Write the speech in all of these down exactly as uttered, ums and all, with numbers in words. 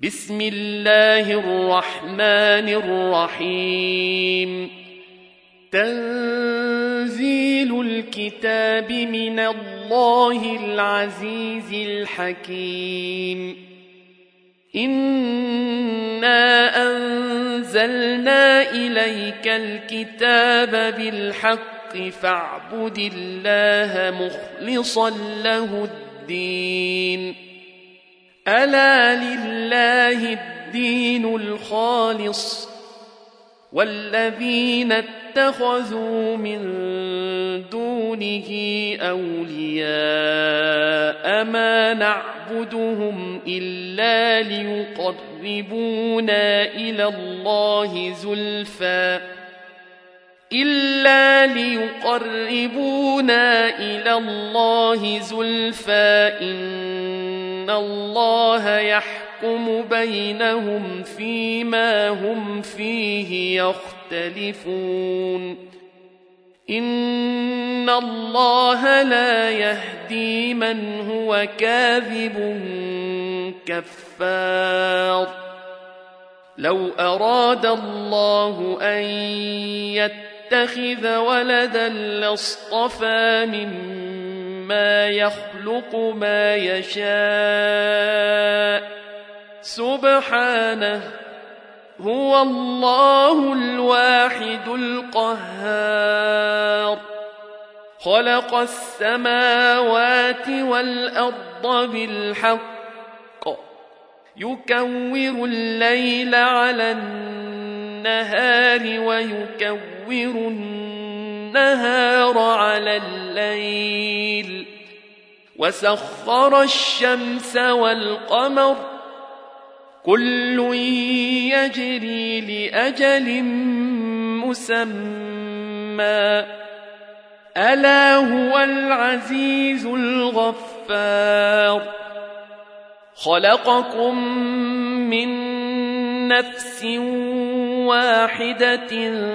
بسم الله الرحمن الرحيم. تنزيل الكتاب من الله العزيز الحكيم. إنا أنزلنا إليك الكتاب بالحق فاعبد الله مخلصا له الدين. ألا لله الدين الخالص والذين اتخذوا من دونه أولياء ما نعبدهم إلا ليقربونا إلى الله زلفى إلا ليقربونا إلى الله زلفى إن الله يحكم بينهم فيما هم فيه يختلفون. إن الله لا يهدي من هو كاذب كفار. لو أراد الله أن يتخذ ولدا لاصطفى مما يخلق ما يشاء سبحانه هو الله الواحد القهار. خلق السماوات والأرض بالحق يكور الليل على النهار ويكور النهار على الليل وسخر الشمس والقمر كل يجري لأجل مسمى ألا هو العزيز الغفار. خلقكم من نفس واحدة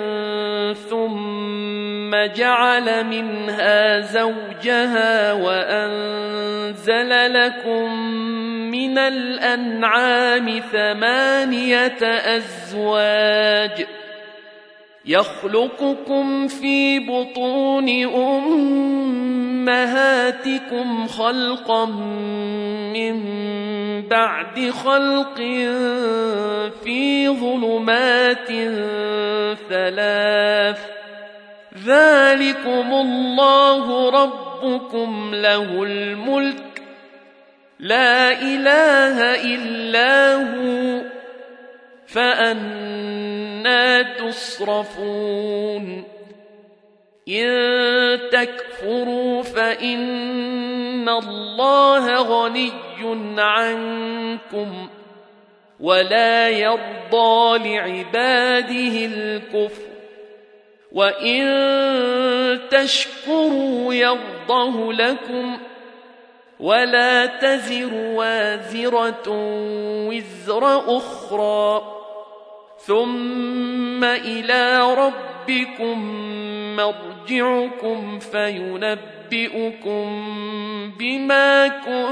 ثم جعل منها زوجها وأنزل لكم من الأنعام ثمانية أزواج يخلقكم في بطون أمهاتكم خلقا من بعد خلق في ظلمات ثلاث ذلكم الله ربكم له الملك لا إله إلا هو فأنى تصرفون. إن تكفروا فإن الله غني عنكم ولا يرضى لعباده الكفر وإن تشكروا يرضه لكم ولا تزر وازرة وزر أخرى ثم إلى ربكم مرجعكم فينبئكم بما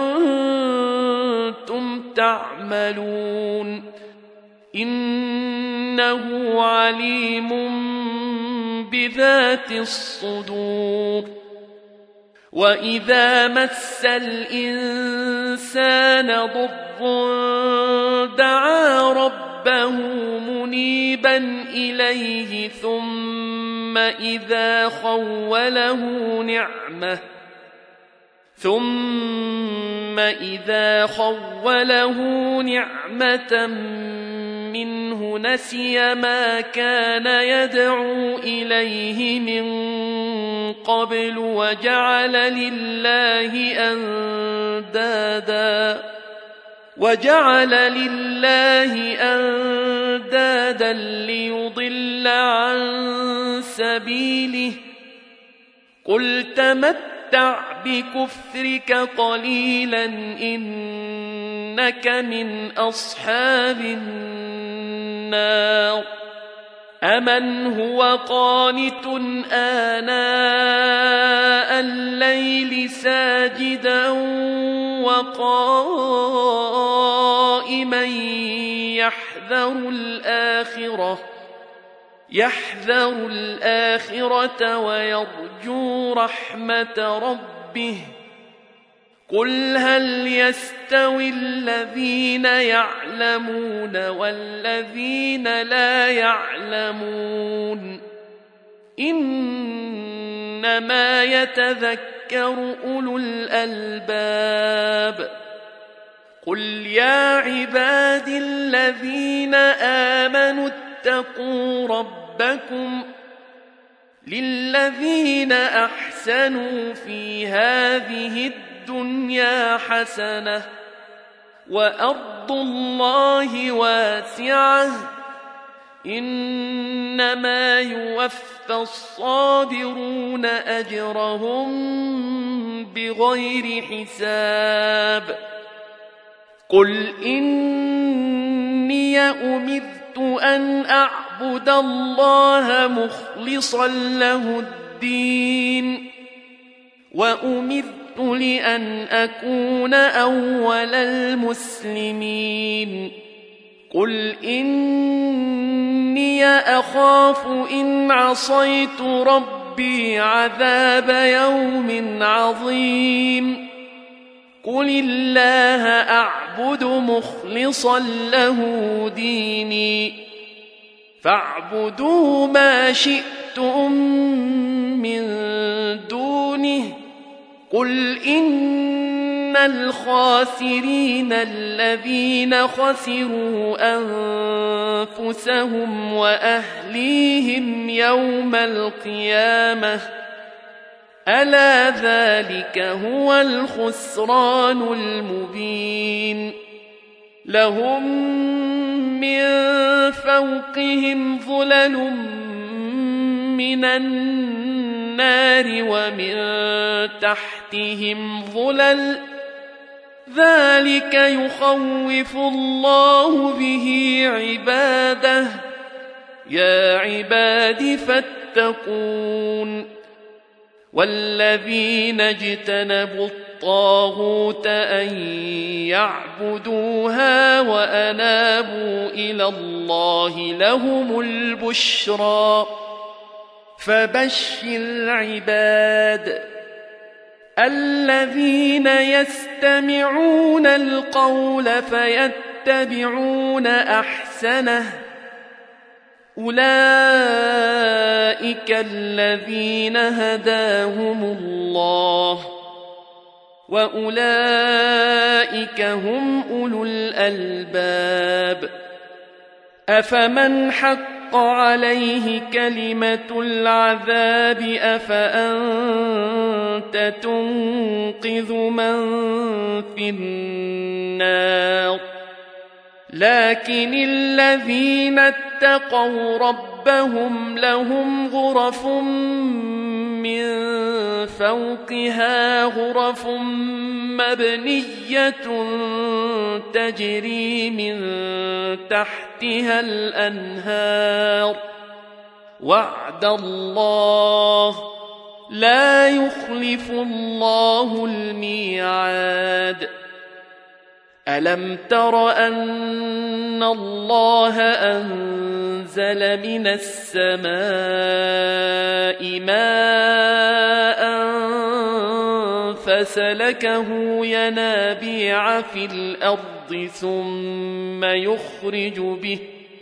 كنتم تعملون إنه عليم بذات الصدور. وإذا مس الإنسان ضر دعا ربه منيبا إليه ثم إذا خوله نعمة ثم إذا خوله نعمة منه نسي ما كان يدعو إليه من قبل وجعل لله أندادا وجعل لله أندادا ليضل عن سبيله قل تمتع بكفرك قليلا إنك من أصحاب النار. أمن هو قانت آناء الليل ساجدا وقائما يحذر الآخرة يحذر الآخرة ويرجو رحمة ربه قل هل يستوي الذين يعلمون والذين لا يعلمون إنما يتذكر أولو الألباب قل يا عبادي الذين آمنوا اتقوا ربكم للذين أحسنوا في هذه الدنيا حسنة وأرض الله واسعة إنما يوفى الصابرون أجرهم بغير حساب قل إني أمرت أن أعبد الله مخلصا له الدين وأمرت لأن أكون أول المسلمين قل إني أخاف إن عصيت ربي عذاب يوم عظيم قل الله أعبد مخلصا له ديني فاعبدوا ما شئتم من دونه قل إن الخاسرين الذين خسروا أنفسهم وأهليهم يوم القيامة ألا ذلك هو الخسران المبين لهم من فوقهم ظلل من النار ومن تحتهم ظلل ذلك يخوف الله به عباده يا عباد فاتقون والذين اجتنبوا الطاغوت أن يعبدوها وأنابوا إلى الله لهم البشرى فبشر عباد الذين يستمعون القول فيتبعون أحسنه أولئك الذين هداهم الله وأولئك هم أولو الألباب أفمن حق عليه كلمة العذاب أفأنت تنقذ من في النار لكن الذين اتقوا ربهم لهم غرف من فوقها غرف مبنية تجري من تحتها الأنهار وعد الله لا يخلف الله الميعاد ألم تر أن الله أنزل من السماء ماء فسلكه ينابيع في الأرض ثم يخرج به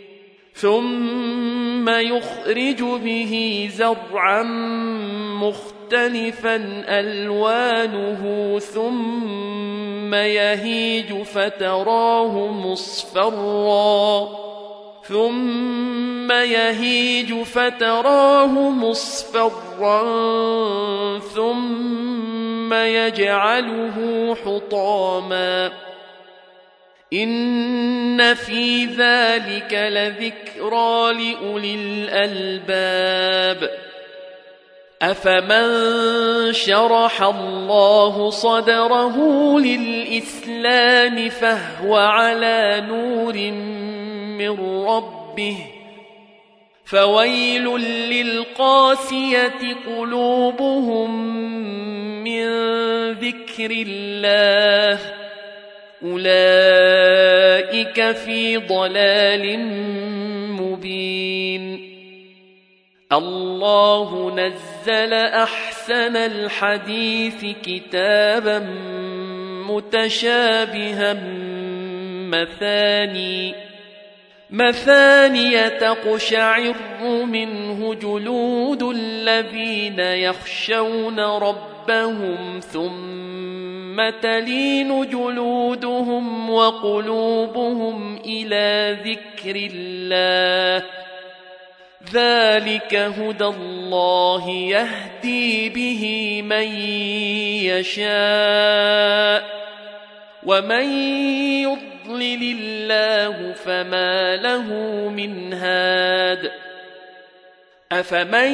ثم يخرج به زرعا مختلفا ألوانه ثم يهيج فتراه مصفرا ثم يهيج فتراه مصفرا ثم يجعله حطاما إن في ذلك لذكرى لأولي الألباب أفمن شرح الله صدره للإسلام فهو على نور من ربه فويل للقاسية قلوبهم من ذكر الله أولئك في ضلال مبين الله نزل أحسن الحديث كتابا متشابها مثاني مثانية تقشعر منه جلود الذين يخشون ربهم ثم تلين جلودهم وقلوبهم إلى ذكر الله ذلك هدى الله يهدي به من يشاء ومن يضلل الله فما له من هاد أفمن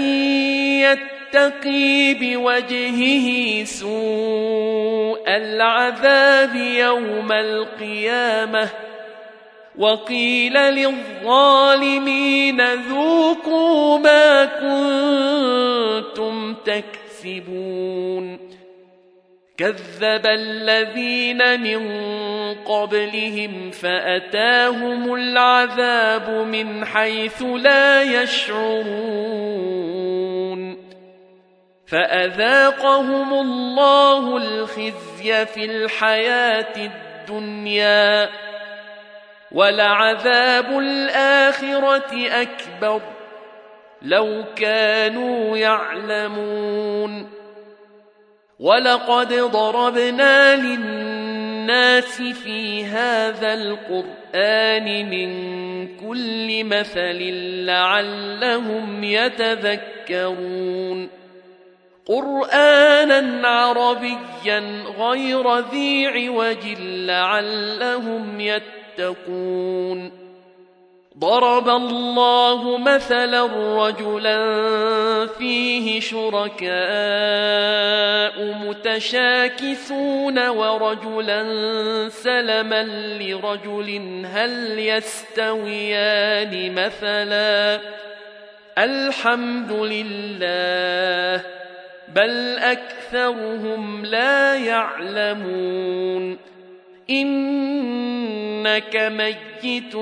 يتقي بوجهه سوء العذاب يوم القيامة وقيل للظالمين ذوقوا ما كنتم تكسبون كذب الذين من قبلهم فأتاهم العذاب من حيث لا يشعرون فأذاقهم الله الخزي في الحياة الدنيا ولعذاب الآخرة أكبر لو كانوا يعلمون ولقد ضربنا للناس في هذا القرآن من كل مثل لعلهم يتذكرون قرآنا عربيا غير ذي عوج لعلهم يتقون ضرب الله مثلا رجلا فيه شركاء متشاكسون ورجلا سلما لرجل هل يستويان مثلا الحمد لله بل أكثرهم لا يعلمون إنك ميت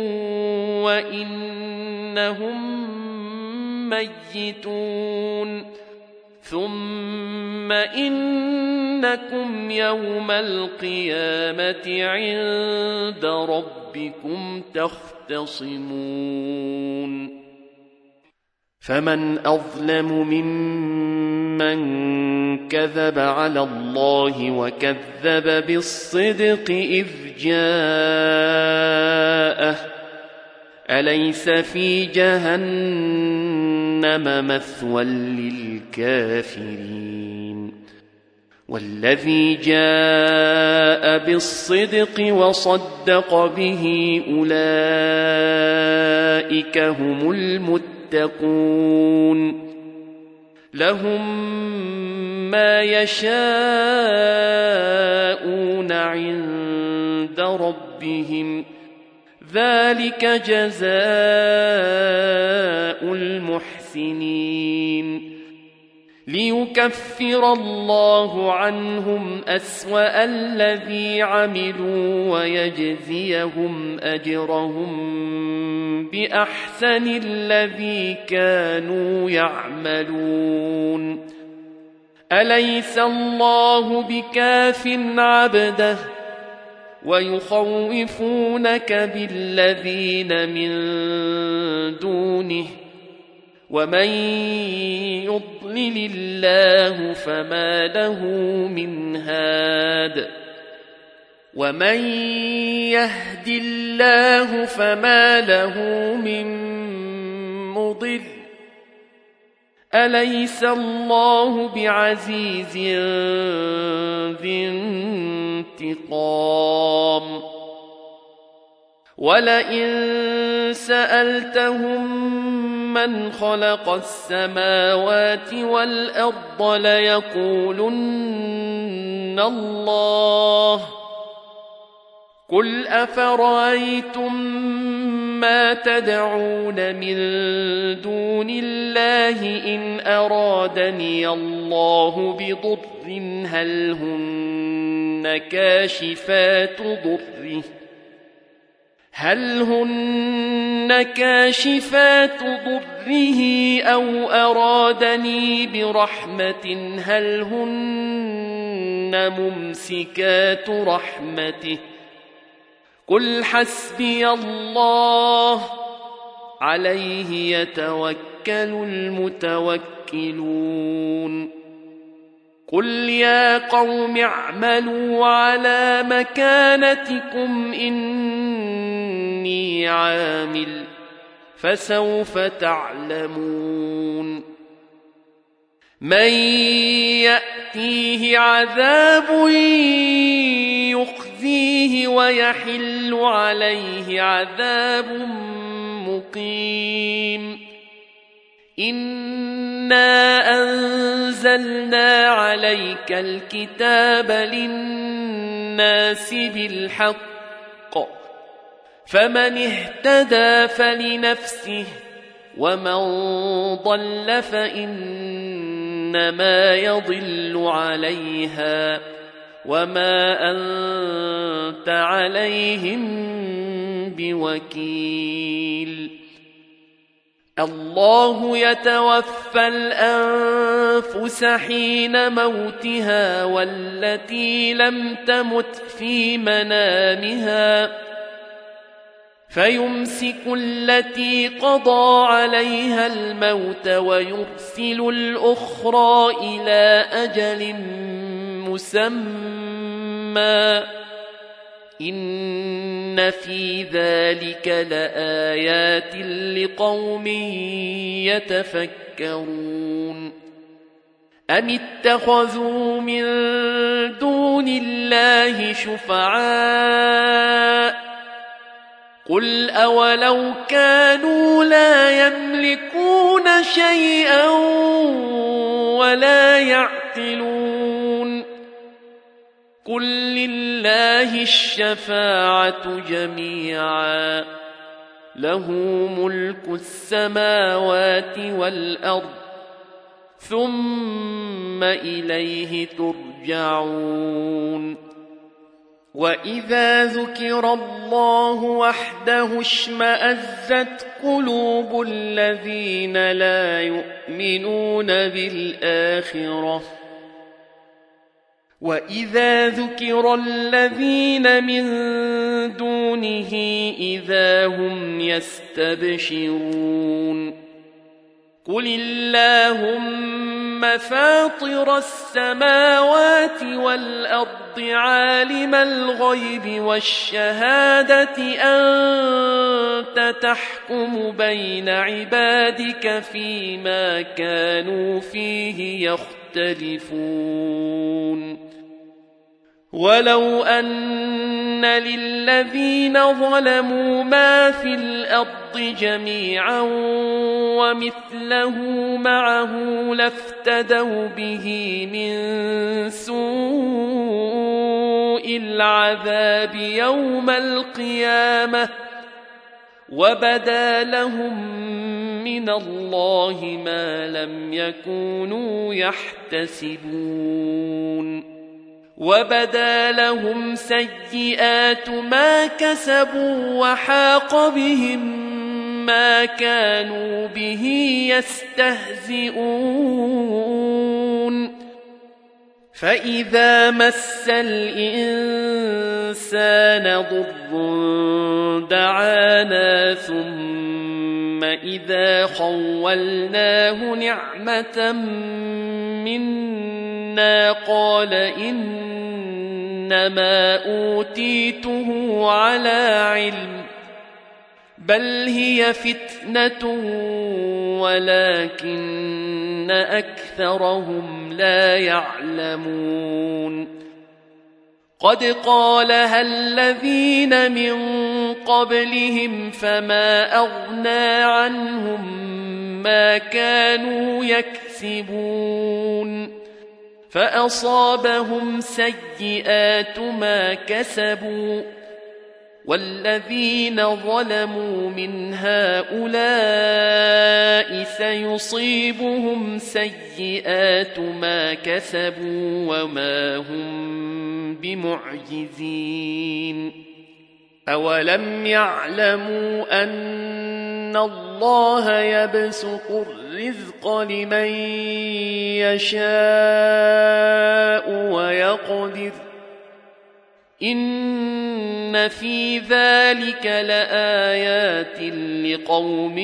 وإنهم ميتون ثم إنكم يوم القيامة عند ربكم تختصمون فمن أظلم ممن كذب على الله وكذب بالصدق إذ جاءه أليس في جهنم مثوى للكافرين والذي جاء بالصدق وصدق به أولئك هم المتقون لهم ما يشاءون عند ربهم ذلك جزاء المحسنين ليكفر الله عنهم أسوأ الذي عملوا ويجزيهم أجرهم بأحسن الذي كانوا يعملون أليس الله بكاف عبده ويخوفونك بالذين من دونه ومن يضلل الله فما له من هاد ومن يهد الله فما له من مضل أليس الله بعزيز ذي انتقام ولئن سألتهم من خلق السماوات والأرض ليقولن الله قل أفرأيتم ما تدعون من دون الله إن أرادني الله بضر هل هن كاشفات ضره هل هن كاشفات ضره أو أرادني برحمة هل هن ممسكات رحمته قل حسبي الله عليه يتوكل المتوكلون قل يا قوم اعملوا على مكانتكم إني عامل فسوف تعلمون من يأتيه عذاب يخزيه ويحل عليه عذاب مقيم إنا أنزلنا عليك الكتاب للناس بالحق فمن اهتدى فلنفسه ومن ضل فإنما يضل عليها وما أنت عليهم بوكيل الله يتوفى الأنفس حين موتها والتي لم تمت في منامها فيمسك التي قضى عليها الموت ويرسل الأخرى إلى أجل مسمى إن في ذلك لآيات لقوم يتفكرون أم اتخذوا من دون الله شفعاء قل أولو كانوا لا يملكون شيئا ولا يعقلون قل لله الشفاعة جميعا له ملك السماوات والأرض ثم إليه ترجعون وإذا ذكر الله وحده اشمأزت قلوب الذين لا يؤمنون بالآخرة وإذا ذكر الذين من دونه إذا هم يستبشرون قل اللهم فاطر السماوات والأرض عالم الغيب والشهادة أنت تحكم بين عبادك فيما كانوا فيه يختلفون ولو أن للذين ظلموا ما في الأرض جميعا ومثله معه لافتدوا به من سوء العذاب يوم القيامة وبدا لهم من الله ما لم يكونوا يحتسبون وبدا لهم سيئات ما كسبوا وحاق بهم ما كانوا به يستهزئون فإذا مس الإنسان ضر دعانا ثم إذا خولناه نعمة منا قال إنما أوتيته على علم بل هي فتنة ولكن أكثرهم لا يعلمون قد قالها الذين من قبلهم فما أغنى عنهم ما كانوا يكسبون فأصابهم سيئات ما كسبوا والذين ظلموا من هؤلاء سيصيبهم سيئات ما كسبوا وما هم بمعجزين أولم يعلموا أن الله يبسط الرزق لمن يشاء ويقدر إن في ذلك لآيات لقوم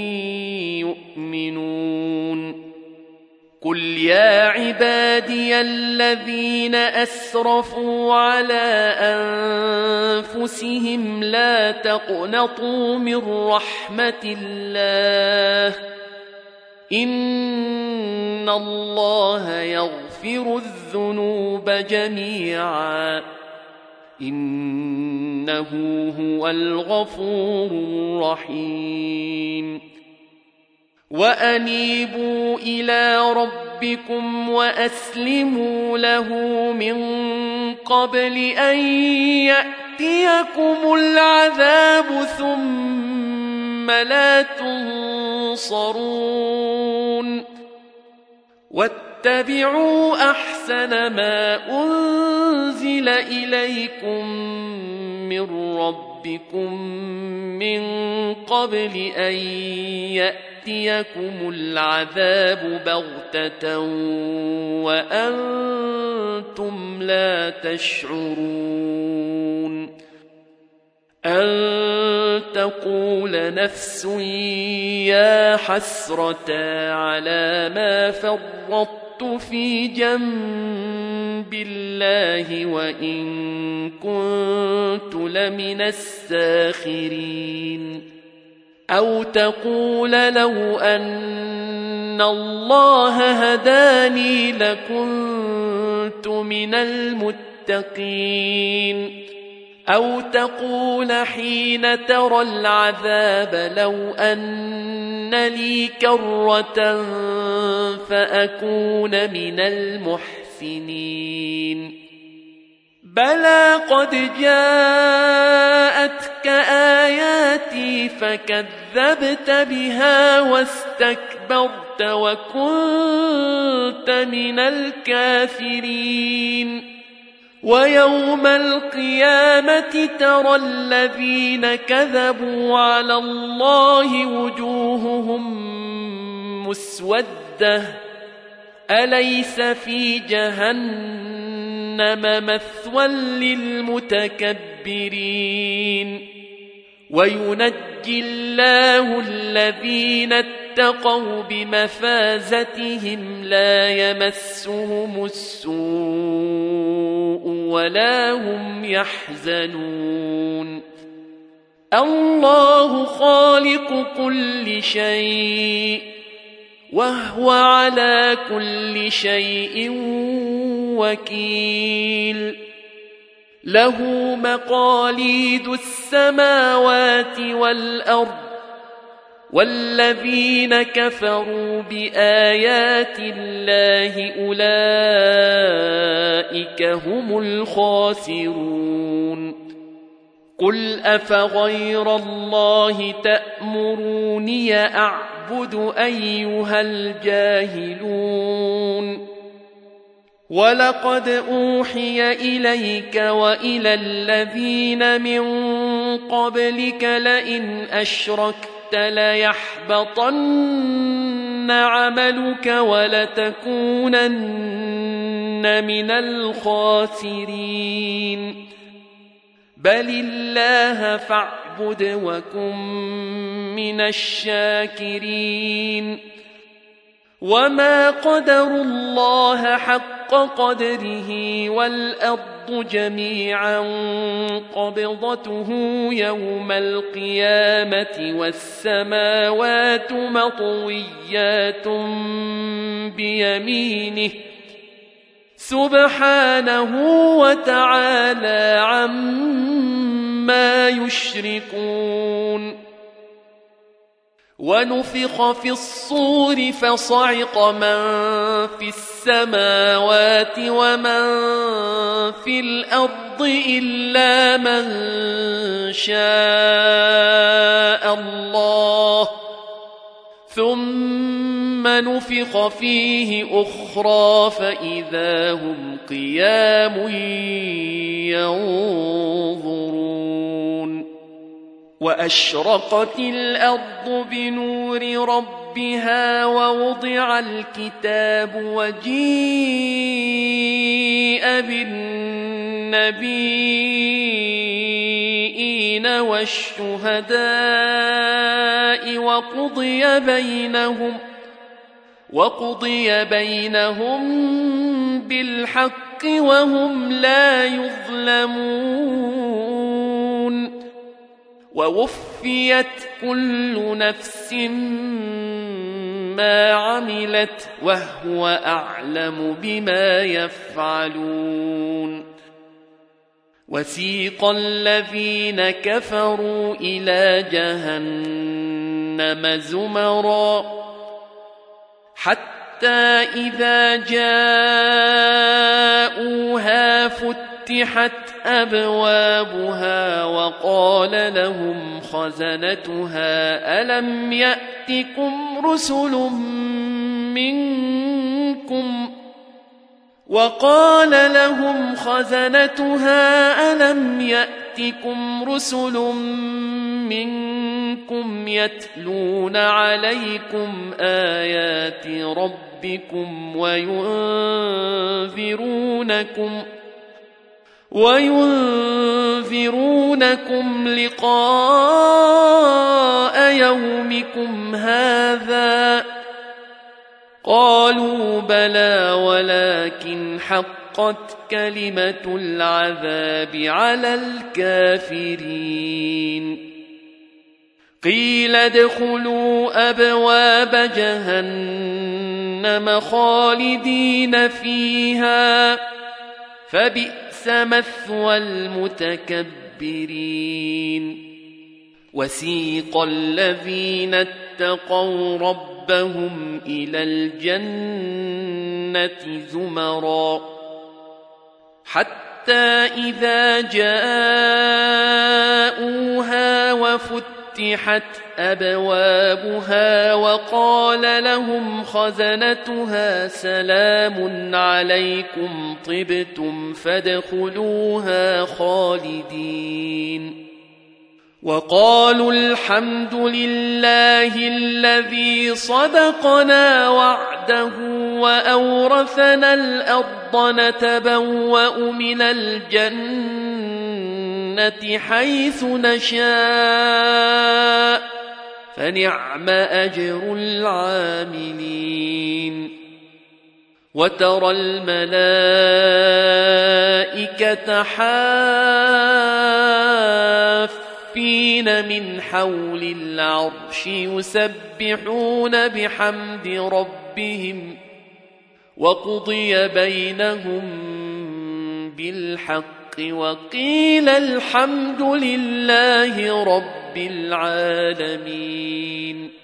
يؤمنون قل يا عبادي الذين أسرفوا على أنفسهم لا تقنطوا من رحمة الله إن الله يغفر الذنوب جميعا إنه هو الغفور الرحيم وأنيبوا إلى ربكم وأسلموا له من قبل أن يأتيكم العذاب ثم لا تنصرون واتبعوا أحسن ما أنزل إليكم من ربكم من قبل أن يأتيكم العذاب بغتة وأنتم لا تشعرون أن تقول نفس يا حسرة على ما فرطت في جنب الله وإن كنت لمن الساخرين أو تقول لو أن الله هداني لكنت من المتقين أو تقول حين ترى العذاب لو أن لي كرة فأكون من المحسنين بلى قد جاءتك آياتي فكذبت بها واستكبرت وكنت من الكافرين ويوم القيامة ترى الذين كذبوا على الله وجوههم مسودة أليس في جهنم مثوى للمتكبرين وينجي الله الذين اتقوا بمفازتهم لا يمسهم السوء ولا هم يحزنون الله خالق كل شيء وهو على كل شيء وكيل له مقاليد السماوات والأرض والذين كفروا بآيات الله أولئك هم الخاسرون قل أفغير الله تأمروني أعبد أيها الجاهلون ولقد أوحي إليك وإلى الذين من قبلك لئن أشركت ليحبطن عملك ولتكونن من الخاسرين بل الله فاعبد وكن من الشاكرين وما قدروا الله حق قدره والأرض جميعا قبضته يوم القيامة والسماوات مطويات بيمينه سبحانه وتعالى عما يشركون ونفخ في الصور فصعق من في السماوات ومن في الأرض إلا من شاء الله ثم نفخ فيه أخرى فإذا هم قيام ينظرون وأشرقت الأرض بنور ربها ووضع الكتاب وجيء بالنبيين والشهداء وقضي بينهم وقضي بينهم بالحق وهم لا يظلمون ووفيت كل نفس ما عملت وهو أعلم بما يفعلون وسيق الذين كفروا إلى جهنم زمرا حتى إذا جاءوها فتحت أبوابها وقال لهم خزنتها ألم يأتكم رسل منكم وقال لهم خزنتها ألم يأتكم رسل منكم يتلون عليكم آيات ربكم وينذرونكم وينذرونكم لقاء يومكم هذا قالوا بلى ولكن حقت كلمة العذاب على الكافرين قيل ادخلوا أبواب جهنم خالدين فيها فبئس مثوى المتكبرين وسيق الذين اتقوا ربهم إلى الجنة زمرا حتى إذا جاءوها وفتحت أبوابها وقال لهم خزنتها سلام عليكم طبتم فادخلوها خالدين وقالوا الحمد لله الذي صدقنا وعده وأورثنا الأرض نتبوأ من الجنة حيث نشاء فنعم أجر العاملين وترى الملائكة حافين من حول العرش يسبحون بحمد ربهم وقضي بينهم بالحق وقيل الحمد لله رب العالمين